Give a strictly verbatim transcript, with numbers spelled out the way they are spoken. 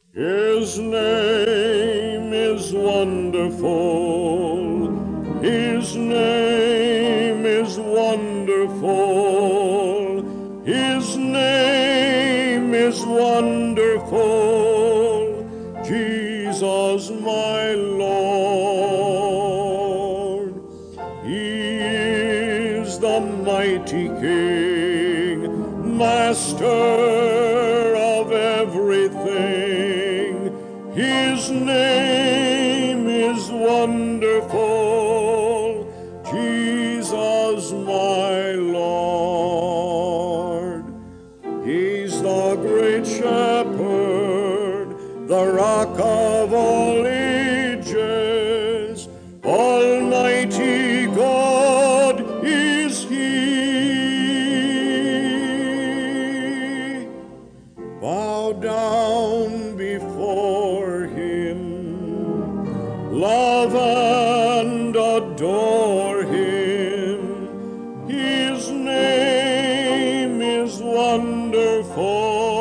His name is wonderful. His name is wonderful. His name is wonderful. Jesus, my Lord. He is the mighty King, Master of everything. His name is wonderful, Jesus my Lord. He's the great shepherd, the rock of all ages, Almighty God is He. Bow down before Him, love and adore Him. His name is wonderful.